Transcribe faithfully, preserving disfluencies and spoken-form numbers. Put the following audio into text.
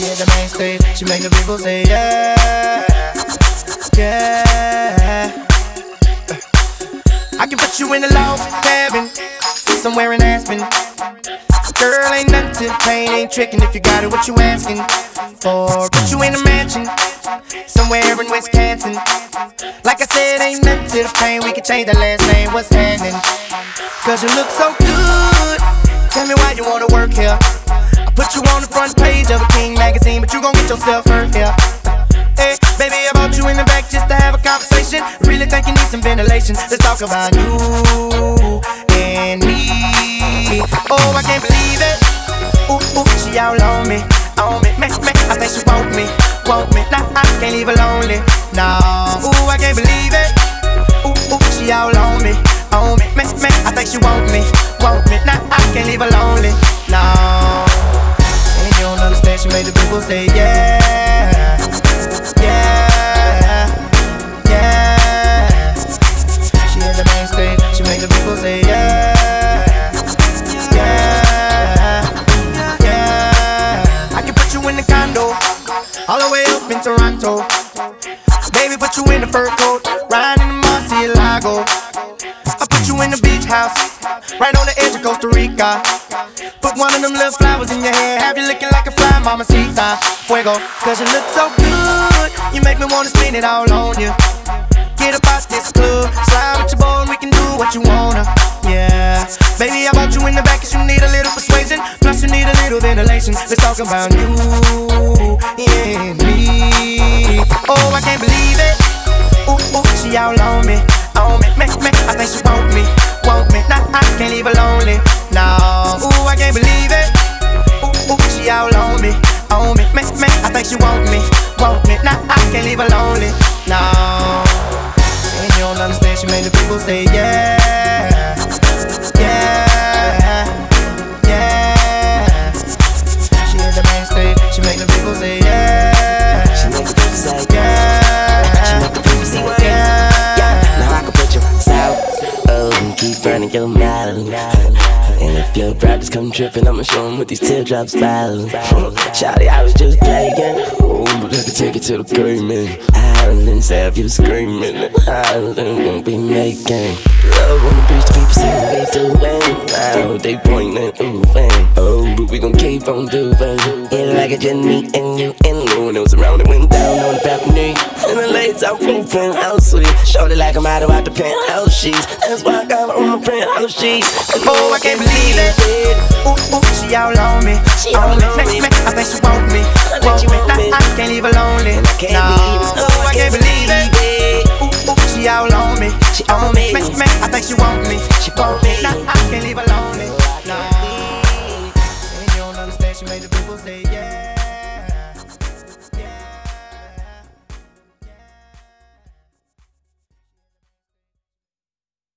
She at the main stage, she make the people say yeah, yeah. I can put you in a log cabin, somewhere in Aspen. Girl, ain't nothing to pain, ain't tricking if you got it, what you asking for? Put you in a mansion, somewhere in Wisconsin. Like I said, ain't nothing to the pain, we can change the last name, what's happening? Cause you look so good, tell me why you wanna work here. I put you on the front page of a King magazine, but you gon' get yourself hurt here. Hey, baby, I brought you in the back just to have a conversation. Really think you need some ventilation. Let's talk about you and me. Oh, I can't believe it. Ooh, ooh, she all on me, on me, me, me. I think she want me, want me. Nah, I can't leave her lonely. No, ooh, I can't believe it. Ooh, ooh, she all on me, on me, me, me. I think she want me, want me. Nah, I can't leave her lonely. No, and you don't understand. She made the people say yeah, yeah, yeah. She at the main stage. She made the people say yeah. All the way up in Toronto. Baby, put you in the fur coat, riding in the Murcielago. I put you in the beach house, right on the edge of Costa Rica. Put one of them little flowers in your hair, have you looking like a fly, mamacita. Fuego, cause you look so good, you make me wanna spin it all on you. Get up out this club, slide with your boy and we can do what you wanna. Yeah, baby, I brought you in the back cause you need a little persuasion. Plus you need a little ventilation. Let's talk about you, yeah, me. Oh, I can't believe it. Ooh, ooh, she all on me, on me, me, me. I think she want me, want me. Nah, I can't leave her lonely. No, ooh, I can't believe it. Ooh, ooh, she all on me, on me, me, me. I think she want me, want me. Nah, I can't leave her lonely. No, and you don't understand. She made the people say yeah, yeah, yeah. She at the main stage. She make the people say yeah. She make the people say yeah. She make the people say yeah. Yeah. Now I can put you south, oh, and keep burning your mouth. And if your brothers come tripping, I'ma show them what these teardrops fall. Shawty, I was just playing, oh, but I can take it to the grave, man. Ireland's have you screaming, Ireland won't be making love on the beach, the people say what they doing. Oh, they pointing, ooh, man. Oh, but we gon' keep on doing it like I just me and you and Lou. And it was around, it went down on the balcony. And the lights out from the penthouse suite. Shorty like I'm out about the penthouse sheets. That's why I got her on my penthouse sheets. Oh, I can't believe it. Ooh, ooh, she all on me, she on all me, on me, me. me. I think she want me, want me. Nah, I can't leave her lonely. And I can't no, believe it. oh, I can't believe it. Ooh, ooh, she all on me, she on me, me, me. I think she want me.